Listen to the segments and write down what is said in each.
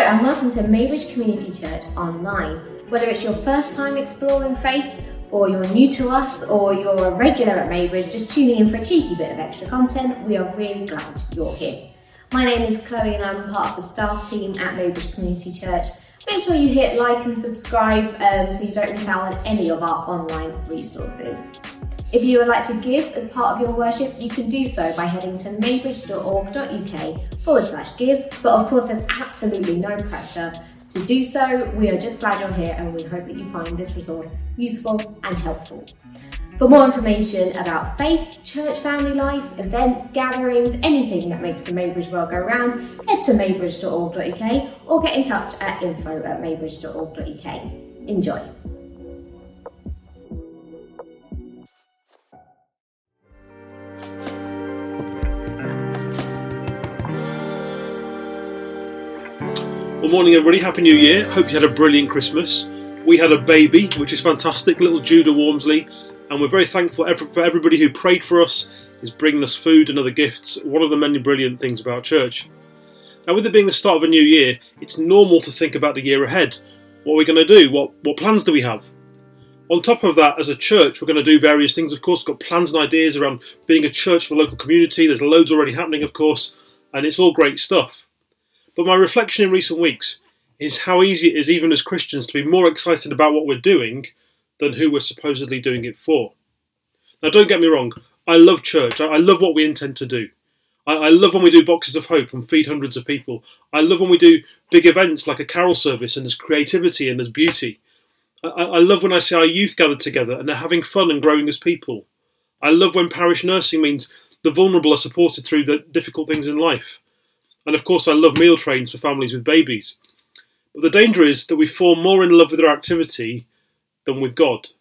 and welcome to Maybridge Community Church Online. Whether it's your first time exploring faith, or you're new to us, or you're a regular at Maybridge just tuning in for a cheeky bit of extra content, we are really glad you're here. My name is Chloe and I'm part of the staff team at Maybridge Community Church. Make sure you hit like and subscribe so you don't miss out on any of our online resources. If you would like to give as part of your worship, you can do so by heading to maybridge.org.uk/give. But of course, there's absolutely no pressure to do so. We are just glad you're here and we hope that you find this resource useful and helpful. For more information about faith, church family life, events, gatherings, anything that makes the Maybridge world go round, head to maybridge.org.uk or get in touch at info@maybridge.org.uk. Enjoy. Good morning everybody, Happy New Year. Hope you had a brilliant Christmas. We had a baby, which is fantastic, little Judah Walmsley, and we're very thankful for everybody who prayed for us, is bringing us food and other gifts, one of the many brilliant things about church. Now with it being the start of a new year, it's normal to think about the year ahead. What are we going to do? What plans do we have? On top of that, as a church, we're going to do various things, of course. We've got plans and ideas around being a church for the local community. There's loads already happening, of course, and it's all great stuff. But my reflection in recent weeks is how easy it is, even as Christians, to be more excited about what we're doing than who we're supposedly doing it for. Now, don't get me wrong, I love church. I love what we intend to do. I love when we do Boxes of Hope and feed hundreds of people. I love when we do big events like a carol service and there's creativity and there's beauty. I love when I see our youth gathered together and they're having fun and growing as people. I love when parish nursing means the vulnerable are supported through the difficult things in life. And of course I love meal trains for families with babies. But the danger is that we fall more in love with our activity than with God.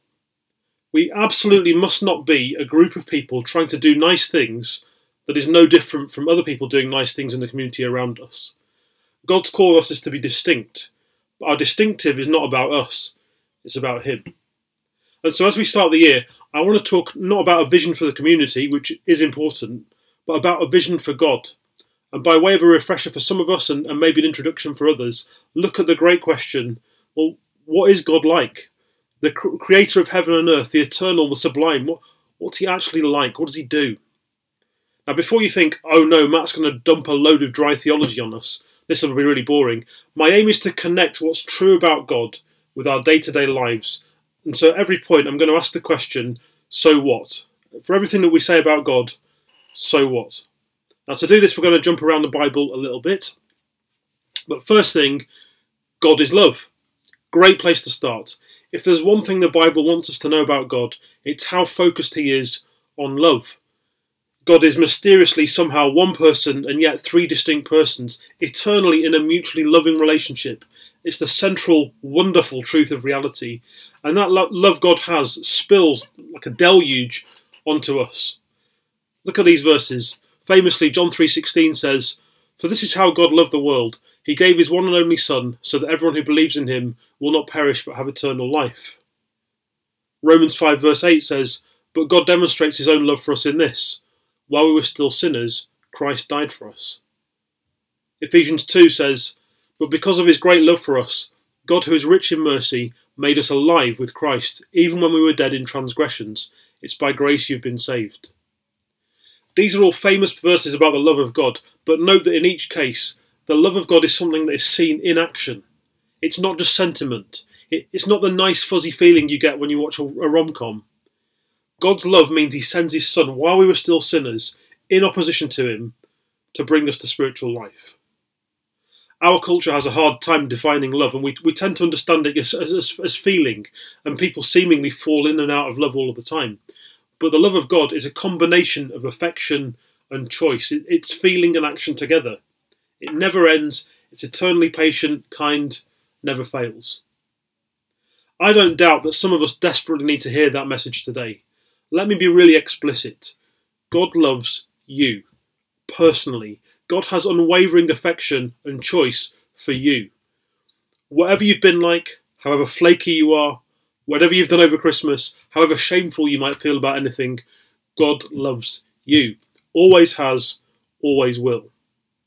We absolutely must not be a group of people trying to do nice things that is no different from other people doing nice things in the community around us. God's call us is to be distinct. But our distinctive is not about us, it's about Him. And so as we start the year, I want to talk not about a vision for the community, which is important, but about a vision for God. And by way of a refresher for some of us and maybe an introduction for others, look at the great question, well, what is God like? The creator of heaven and earth, the eternal, the sublime, what's He actually like? What does He do? Now before you think, oh no, Matt's going to dump a load of dry theology on us, this will be really boring, my aim is to connect what's true about God with our day-to-day lives. And so at every point I'm going to ask the question, so what? For everything that we say about God, so what? Now to do this, we're going to jump around the Bible a little bit. But first thing, God is love. Great place to start. If there's one thing the Bible wants us to know about God, it's how focused He is on love. God is mysteriously somehow one person and yet three distinct persons, eternally in a mutually loving relationship. It's the central, wonderful truth of reality. And that love God has spills like a deluge onto us. Look at these verses. Famously, John 3:16 says, "For this is how God loved the world. He gave His one and only Son, so that everyone who believes in Him will not perish but have eternal life." Romans 5 verse 8 says, "But God demonstrates His own love for us in this. While we were still sinners, Christ died for us." Ephesians 2 says, "But because of His great love for us, God who is rich in mercy made us alive with Christ, even when we were dead in transgressions. It's by grace you've been saved." These are all famous verses about the love of God, but note that in each case, the love of God is something that is seen in action. It's not just sentiment. It's not the nice fuzzy feeling you get when you watch a rom-com. God's love means He sends His Son while we were still sinners, in opposition to Him, to bring us to spiritual life. Our culture has a hard time defining love, and we tend to understand it as feeling, and people seemingly fall in and out of love all of the time. But the love of God is a combination of affection and choice. It's feeling and action together. It never ends. It's eternally patient, kind, never fails. I don't doubt that some of us desperately need to hear that message today. Let me be really explicit. God loves you, personally. God has unwavering affection and choice for you. Whatever you've been like, however flaky you are, whatever you've done over Christmas, however shameful you might feel about anything, God loves you. Always has, always will.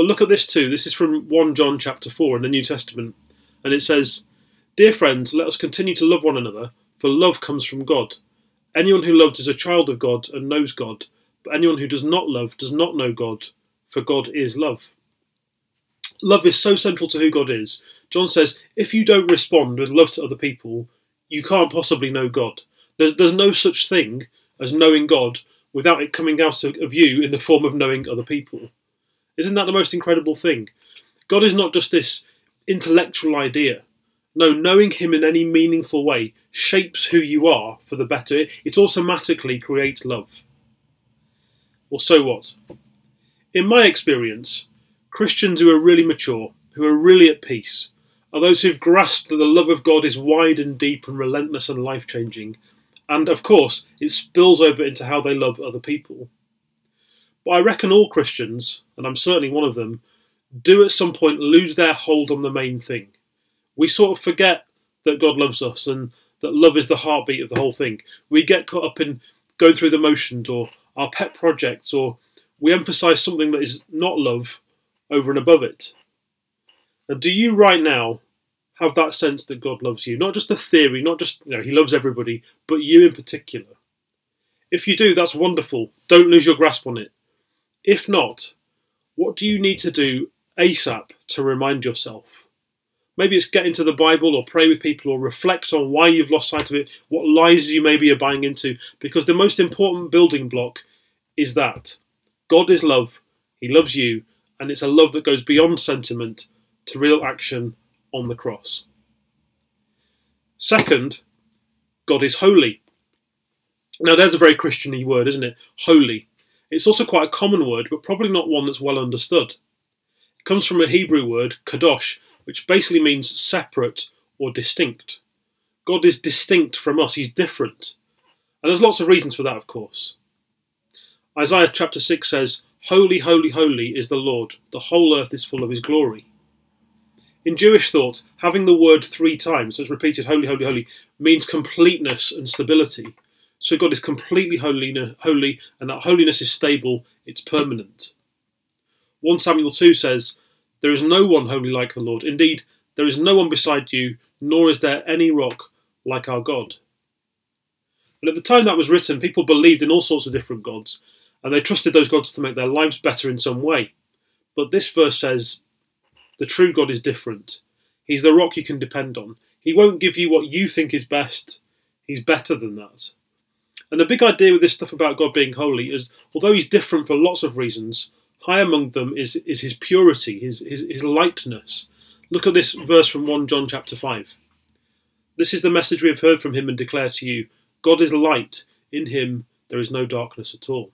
But look at this too. This is from 1 John chapter 4 in the New Testament. And it says, "Dear friends, let us continue to love one another, for love comes from God. Anyone who loves is a child of God and knows God. But anyone who does not love does not know God, for God is love." Love is so central to who God is. John says, if you don't respond with love to other people, you can't possibly know God. There's no such thing as knowing God without it coming out of you in the form of knowing other people. Isn't that the most incredible thing? God is not just this intellectual idea. No, knowing him in any meaningful way shapes who you are for the better. It automatically creates love. Well, so what? In my experience, Christians who are really mature, who are really at peace, are those who've grasped that the love of God is wide and deep and relentless and life-changing. And, of course, it spills over into how they love other people. But I reckon all Christians, and I'm certainly one of them, do at some point lose their hold on the main thing. We sort of forget that God loves us and that love is the heartbeat of the whole thing. We get caught up in going through the motions or our pet projects, or we emphasise something that is not love over and above it. And do you right now have that sense that God loves you? Not just the theory, not just, he loves everybody, but you in particular. If you do, that's wonderful. Don't lose your grasp on it. If not, what do you need to do ASAP to remind yourself? Maybe it's get into the Bible or pray with people or reflect on why you've lost sight of it, what lies you maybe are buying into, because the most important building block is that God is love, he loves you, and it's a love that goes beyond sentiment to real action on the cross. Second, God is holy. Now there's a very Christian-y word, isn't it? Holy. It's also quite a common word, but probably not one that's well understood. It comes from a Hebrew word, kadosh, which basically means separate or distinct. God is distinct from us, he's different. And there's lots of reasons for that, of course. Isaiah chapter 6 says, "Holy, holy, holy is the Lord. The whole earth is full of his glory." In Jewish thought, having the word 3 times, so it's repeated, holy, holy, holy, means completeness and stability. So God is completely holy, and that holiness is stable, it's permanent. 1 Samuel 2 says, "There is no one holy like the Lord. Indeed, there is no one beside you, nor is there any rock like our God." And at the time that was written, people believed in all sorts of different gods, and they trusted those gods to make their lives better in some way. But this verse says, the true God is different. He's the rock you can depend on. He won't give you what you think is best. He's better than that. And the big idea with this stuff about God being holy is, although he's different for lots of reasons, high among them is his purity, his lightness. Look at this verse from 1 John chapter 5. "This is the message we have heard from him and declare to you. God is light. In him there is no darkness at all."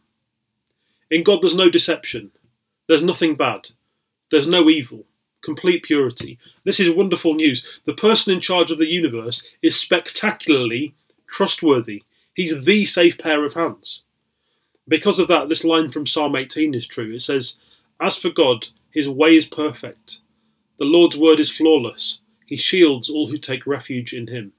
In God there's no deception. There's nothing bad. There's no evil. Complete purity. This is wonderful news. The person in charge of the universe is spectacularly trustworthy. He's the safe pair of hands. Because of that, this line from Psalm 18 is true. It says, "As for God, his way is perfect. The Lord's word is flawless. He shields all who take refuge in him."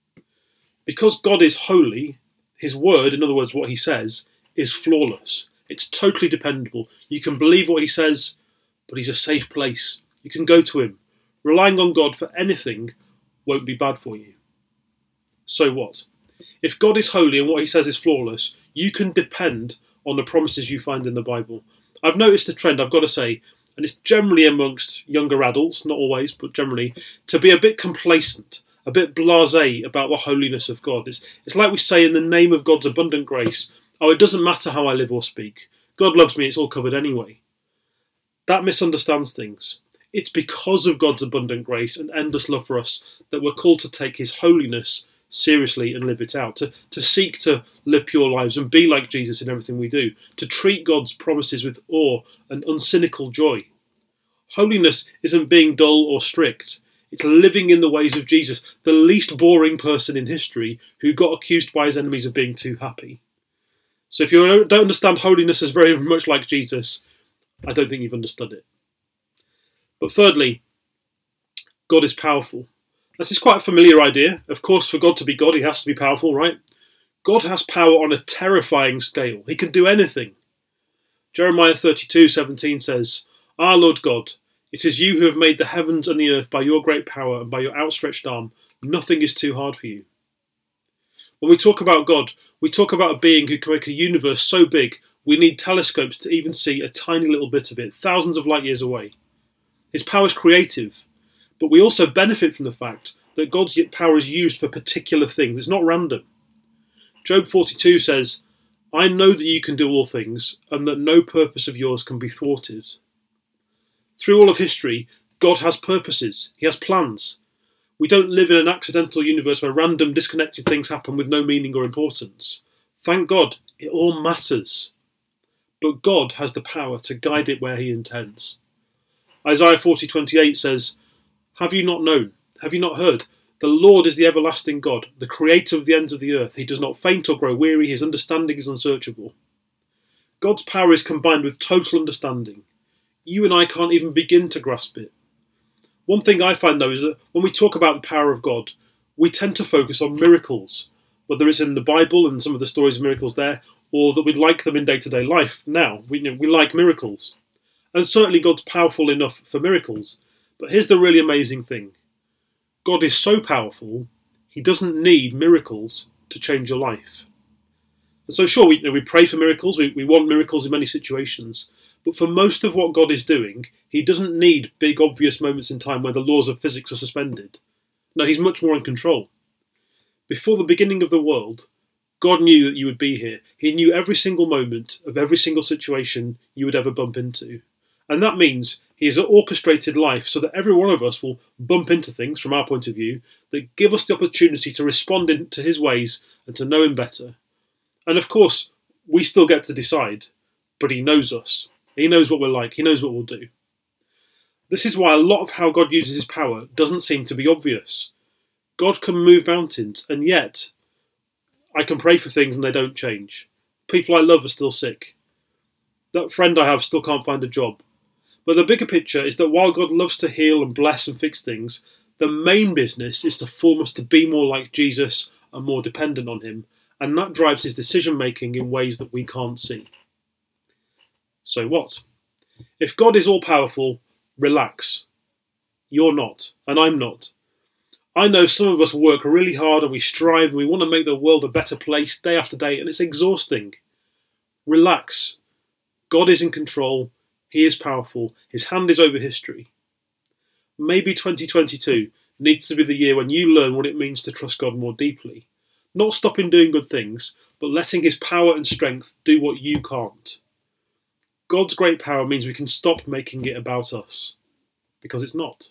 Because God is holy, his word, in other words, what he says, is flawless. It's totally dependable. You can believe what he says, but he's a safe place. You can go to him. Relying on God for anything won't be bad for you. So what? If God is holy and what he says is flawless, you can depend on the promises you find in the Bible. I've noticed a trend, I've got to say, and it's generally amongst younger adults, not always, but generally, to be a bit complacent, a bit blasé about the holiness of God. It's like we say in the name of God's abundant grace, oh, it doesn't matter how I live or speak. God loves me, it's all covered anyway. That misunderstands things. It's because of God's abundant grace and endless love for us that we're called to take his holiness seriously and live it out, to seek to live pure lives and be like Jesus in everything we do, to treat God's promises with awe and uncynical joy. Holiness isn't being dull or strict. It's living in the ways of Jesus, the least boring person in history who got accused by his enemies of being too happy. So if you don't understand holiness as very much like Jesus, I don't think you've understood it. But thirdly, God is powerful. This is quite a familiar idea. Of course, for God to be God, he has to be powerful, right? God has power on a terrifying scale. He can do anything. Jeremiah 32:17 says, "Ah, Lord God, it is you who have made the heavens and the earth by your great power and by your outstretched arm. Nothing is too hard for you." When we talk about God, we talk about a being who can make a universe so big we need telescopes to even see a tiny little bit of it, thousands of light years away. His power is creative, but we also benefit from the fact that God's power is used for particular things. It's not random. Job 42 says, "I know that you can do all things, and that no purpose of yours can be thwarted." Through all of history, God has purposes. He has plans. We don't live in an accidental universe where random, disconnected things happen with no meaning or importance. Thank God, it all matters. But God has the power to guide it where he intends. Isaiah 40:28 says, "Have you not known? Have you not heard? The Lord is the everlasting God, the creator of the ends of the earth. He does not faint or grow weary. His understanding is unsearchable." God's power is combined with total understanding. You and I can't even begin to grasp it. One thing I find, though, is that when we talk about the power of God, we tend to focus on miracles, whether it's in the Bible and some of the stories of miracles there, or that we'd like them in day-to-day life now. We like miracles. And certainly God's powerful enough for miracles. But here's the really amazing thing. God is so powerful, he doesn't need miracles to change your life. And so sure, we pray for miracles, we want miracles in many situations, but for most of what God is doing, he doesn't need big obvious moments in time where the laws of physics are suspended. No, he's much more in control. Before the beginning of the world, God knew that you would be here. He knew every single moment of every single situation you would ever bump into. And that means he has orchestrated life so that every one of us will bump into things, from our point of view, that give us the opportunity to respond to his ways and to know him better. And of course, we still get to decide, but he knows us. He knows what we're like. He knows what we'll do. This is why a lot of how God uses his power doesn't seem to be obvious. God can move mountains, and yet I can pray for things and they don't change. People I love are still sick. That friend I have still can't find a job. But the bigger picture is that while God loves to heal and bless and fix things, the main business is to form us to be more like Jesus and more dependent on him, and that drives his decision making in ways that we can't see. So what? If God is all powerful, relax. You're not, and I'm not. I know some of us work really hard and we strive and we want to make the world a better place day after day, and it's exhausting. Relax. God is in control. He is powerful. His hand is over history. Maybe 2022 needs to be the year when you learn what it means to trust God more deeply. Not stopping doing good things, but letting his power and strength do what you can't. God's great power means we can stop making it about us, because it's not.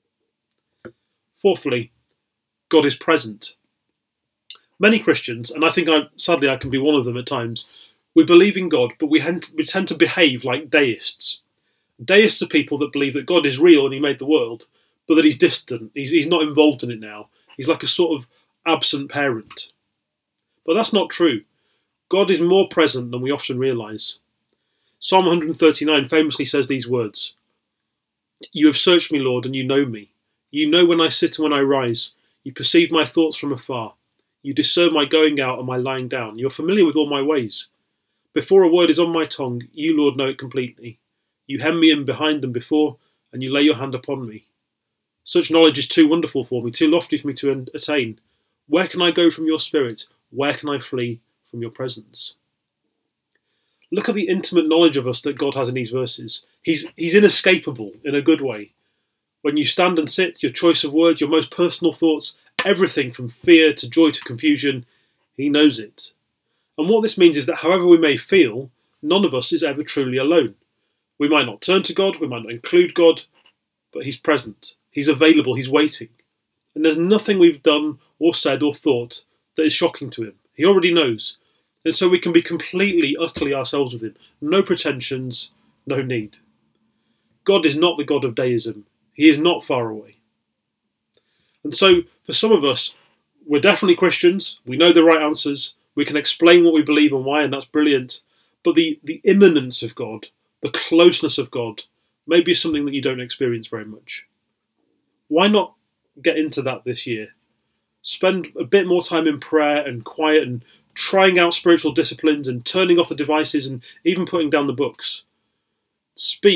Fourthly, God is present. Many Christians, and I think sadly I can be one of them at times, we believe in God, but we tend to behave like deists. Deists are people that believe that God is real and he made the world, but that he's distant, he's not involved in it now. He's like a sort of absent parent. But that's not true. God is more present than we often realise. Psalm 139 famously says these words, "You have searched me, Lord, and you know me. You know when I sit and when I rise. You perceive my thoughts from afar. You discern my going out and my lying down. You are familiar with all my ways. Before a word is on my tongue, you, Lord, know it completely. You hem me in behind and before, and you lay your hand upon me. Such knowledge is too wonderful for me, too lofty for me to attain. Where can I go from your spirit? Where can I flee from your presence?" Look at the intimate knowledge of us that God has in these verses. He's inescapable in a good way. When you stand and sit, your choice of words, your most personal thoughts, everything from fear to joy to confusion, he knows it. And what this means is that however we may feel, none of us is ever truly alone. We might not turn to God, we might not include God, but he's present, he's available, he's waiting. And there's nothing we've done or said or thought that is shocking to him. He already knows. And so we can be completely, utterly ourselves with him. No pretensions, no need. God is not the God of deism. He is not far away. And so, for some of us, we're definitely Christians. We know the right answers. We can explain what we believe and why, and that's brilliant. But the immanence of God, the closeness of God, maybe is something that you don't experience very much. Why not get into that this year? Spend a bit more time in prayer and quiet and trying out spiritual disciplines and turning off the devices and even putting down the books. Speak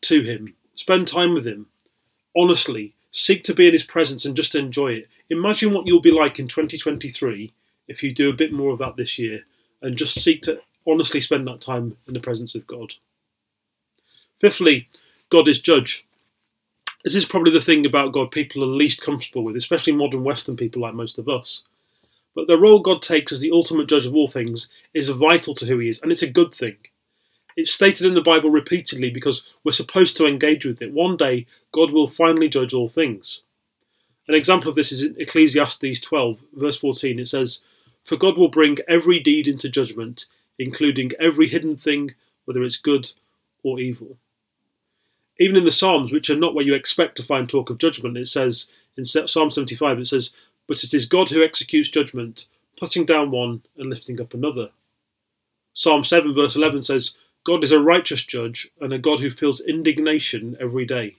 to him, spend time with him, honestly, seek to be in his presence and just enjoy it. Imagine what you'll be like in 2023 if you do a bit more of that this year and just seek to honestly spend that time in the presence of God. Fifthly, God is judge. This is probably the thing about God people are least comfortable with, especially modern Western people like most of us. But the role God takes as the ultimate judge of all things is vital to who he is, and it's a good thing. It's stated in the Bible repeatedly because we're supposed to engage with it. One day, God will finally judge all things. An example of this is in Ecclesiastes 12, verse 14. It says, "For God will bring every deed into judgment, including every hidden thing, whether it's good or evil." Even in the Psalms, which are not where you expect to find talk of judgment, it says, in Psalm 75, it says, "But it is God who executes judgment, putting down one and lifting up another." Psalm 7, verse 11 says, "God is a righteous judge and a God who feels indignation every day."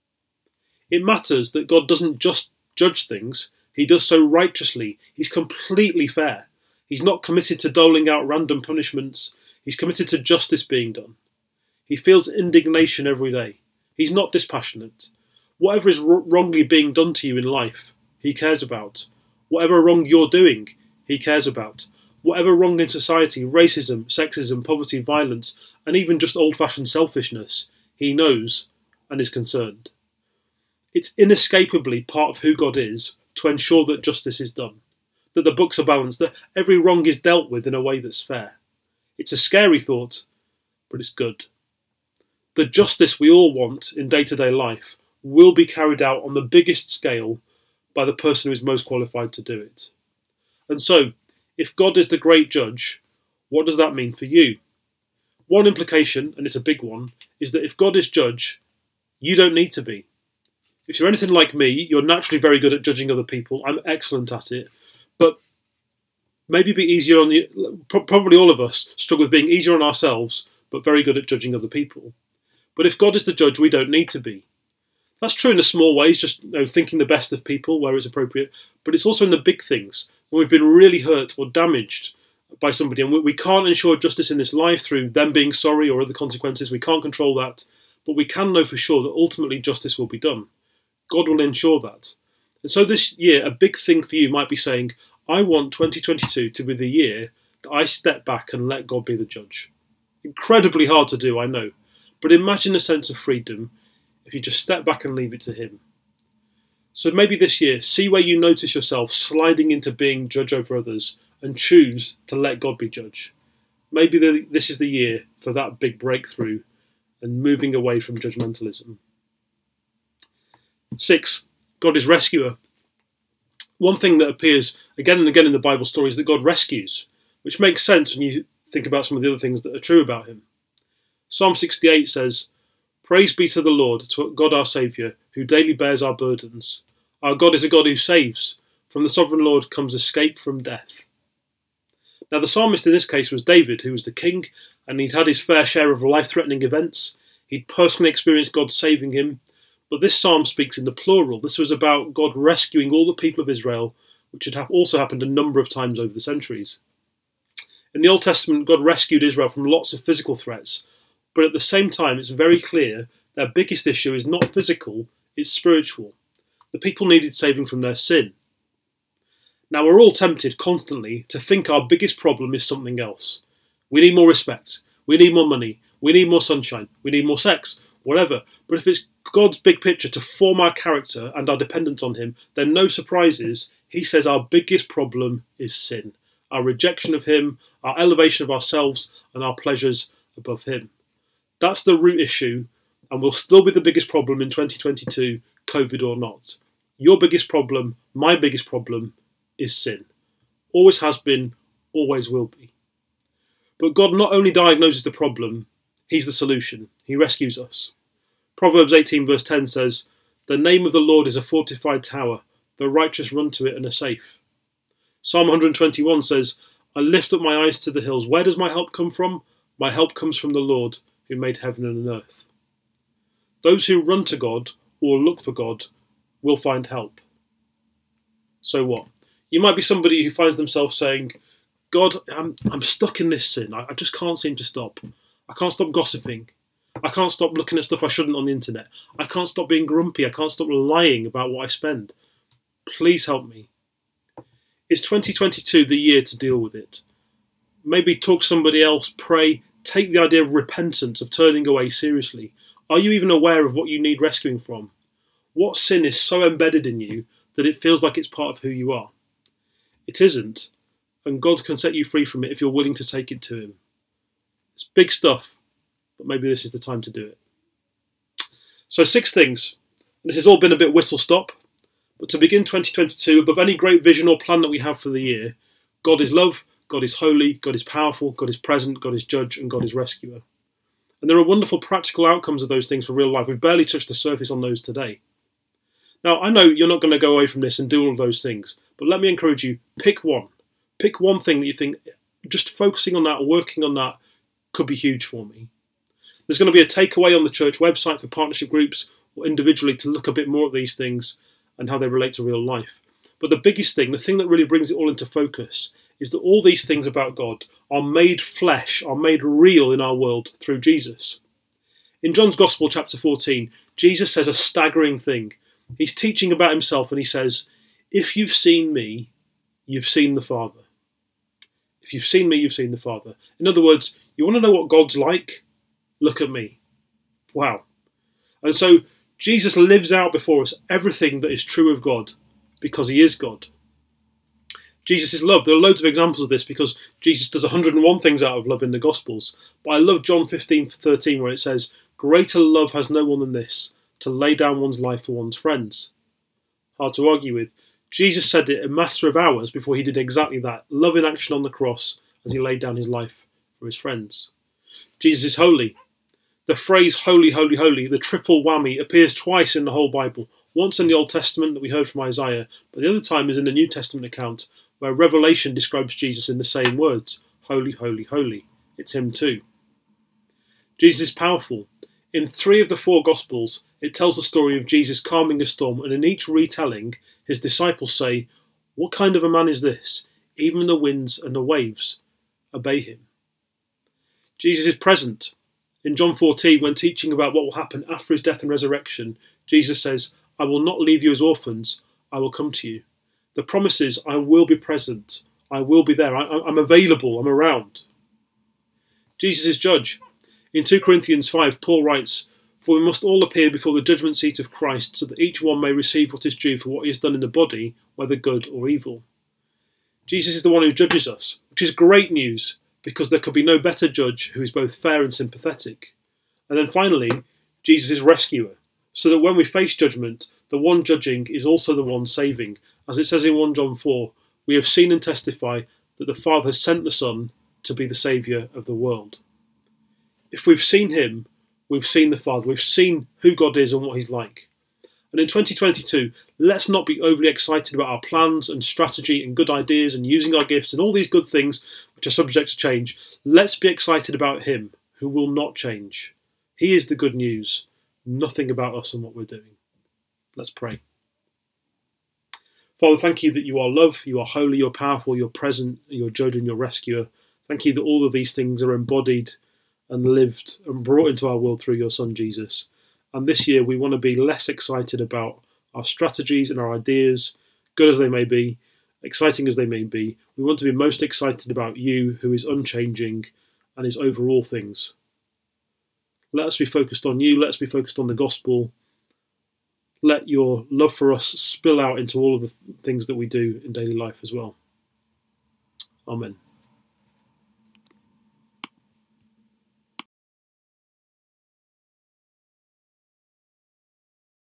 It matters that God doesn't just judge things, he does so righteously. He's completely fair. He's not committed to doling out random punishments. He's committed to justice being done. He feels indignation every day. He's not dispassionate. Whatever is wrongly being done to you in life, he cares about. Whatever wrong you're doing, he cares about. Whatever wrong in society, racism, sexism, poverty, violence, and even just old-fashioned selfishness, he knows and is concerned. It's inescapably part of who God is to ensure that justice is done, that the books are balanced, that every wrong is dealt with in a way that's fair. It's a scary thought, but it's good. The justice we all want in day-to-day life will be carried out on the biggest scale by the person who is most qualified to do it. And so, if God is the great judge, what does that mean for you? One implication, and it's a big one, is that if God is judge, you don't need to be. If you're anything like me, you're naturally very good at judging other people. I'm excellent at it. But maybe be easier on the... Probably all of us struggle with being easier on ourselves, but very good at judging other people. But if God is the judge, we don't need to be. That's true in the small ways, just thinking the best of people where it's appropriate. But it's also in the big things, when we've been really hurt or damaged by somebody, and we can't ensure justice in this life through them being sorry or other consequences. We can't control that. But we can know for sure that ultimately justice will be done. God will ensure that. And so this year, a big thing for you might be saying, I want 2022 to be the year that I step back and let God be the judge. Incredibly hard to do, I know. But imagine a sense of freedom if you just step back and leave it to him. So maybe this year, see where you notice yourself sliding into being judge over others and choose to let God be judge. Maybe this is the year for that big breakthrough and moving away from judgmentalism. 6, God is rescuer. One thing that appears again and again in the Bible story is that God rescues, which makes sense when you think about some of the other things that are true about him. Psalm 68 says, "Praise be to the Lord, to God our Saviour, who daily bears our burdens. Our God is a God who saves. From the sovereign Lord comes escape from death." Now the psalmist in this case was David, who was the king, and he'd had his fair share of life-threatening events. He'd personally experienced God saving him. But this psalm speaks in the plural. This was about God rescuing all the people of Israel, which had also happened a number of times over the centuries. In the Old Testament, God rescued Israel from lots of physical threats, but at the same time, it's very clear their biggest issue is not physical, it's spiritual. The people needed saving from their sin. Now, we're all tempted constantly to think our biggest problem is something else. We need more respect. We need more money. We need more sunshine. We need more sex. Whatever. But if it's God's big picture to form our character and our dependence on him, then no surprises. He says our biggest problem is sin. Our rejection of him, our elevation of ourselves, and our pleasures above him. That's the root issue, and will still be the biggest problem in 2022, COVID or not. Your biggest problem, my biggest problem, is sin. Always has been, always will be. But God not only diagnoses the problem, he's the solution. He rescues us. Proverbs 18 verse 10 says, "The name of the Lord is a fortified tower. The righteous run to it and are safe." Psalm 121 says, "I lift up my eyes to the hills. Where does my help come from? My help comes from the Lord who made heaven and earth." Those who run to God or look for God will find help. So what? You might be somebody who finds themselves saying, "God, I'm stuck in this sin. I just can't seem to stop. I can't stop gossiping. I can't stop looking at stuff I shouldn't on the internet. I can't stop being grumpy. I can't stop lying about what I spend. Please help me. Is 2022 the year to deal with it? Maybe talk to somebody else, pray, take the idea of repentance, of turning away seriously. Are you even aware of what you need rescuing from? What sin is so embedded in you that it feels like it's part of who you are? It isn't, and God can set you free from it if you're willing to take it to him. It's big stuff, but maybe this is the time to do it. So 6 things. This has all been a bit whistle-stop, but to begin 2022, above any great vision or plan that we have for the year, God is love, God is holy, God is powerful, God is present, God is judge, and God is rescuer. And there are wonderful practical outcomes of those things for real life. We've barely touched the surface on those today. Now, I know you're not going to go away from this and do all of those things, but let me encourage you, pick one. Pick one thing that you think, just focusing on that, working on that, could be huge for me. There's going to be a takeaway on the church website for partnership groups or individually to look a bit more at these things and how they relate to real life. But the biggest thing, the thing that really brings it all into focus, is that all these things about God are made flesh, are made real in our world through Jesus. In John's Gospel, chapter 14, Jesus says a staggering thing. He's teaching about himself and he says, if you've seen me, you've seen the Father. If you've seen me, you've seen the Father. In other words, you want to know what God's like? Look at me. Wow. And so Jesus lives out before us everything that is true of God because he is God. Jesus is love. There are loads of examples of this because Jesus does 101 things out of love in the Gospels. But I love John 15:13 where it says, greater love has no one than this, to lay down one's life for one's friends. Hard to argue with. Jesus said it a matter of hours before he did exactly that. Love in action on the cross as he laid down his life for his friends. Jesus is holy. The phrase holy, holy, holy, the triple whammy, appears twice in the whole Bible. Once in the Old Testament that we heard from Isaiah, but the other time is in the New Testament account where Revelation describes Jesus in the same words. Holy, holy, holy. It's him too. Jesus is powerful. In 3 of the 4 Gospels, it tells the story of Jesus calming a storm, and in each retelling, his disciples say, what kind of a man is this? Even the winds and the waves obey him. Jesus is present. In John 14, when teaching about what will happen after his death and resurrection, Jesus says, I will not leave you as orphans, I will come to you. The promise is, I will be present, I will be there, I'm available, I'm around. Jesus is judge. In 2 Corinthians 5, Paul writes, for we must all appear before the judgment seat of Christ, so that each one may receive what is due for what he has done in the body, whether good or evil. Jesus is the one who judges us, which is great news, because there could be no better judge who is both fair and sympathetic. And then finally, Jesus is rescuer, so that when we face judgment, the one judging is also the one saving. As it says in 1 John 4, we have seen and testify that the Father has sent the Son to be the Saviour of the world. If we've seen him, we've seen the Father, we've seen who God is and what he's like. And in 2022, let's not be overly excited about our plans and strategy and good ideas and using our gifts and all these good things which are subject to change. Let's be excited about him who will not change. He is the good news, nothing about us and what we're doing. Let's pray. Father, thank you that you are love, you are holy, you're powerful, you're present, you're judge and you're rescuer. Thank you that all of these things are embodied and lived and brought into our world through your Son Jesus. And this year we want to be less excited about our strategies and our ideas, good as they may be, exciting as they may be. We want to be most excited about you, who is unchanging and is over all things. Let us be focused on you, let us be focused on the gospel. Let your love for us spill out into all of the things that we do in daily life as well. Amen.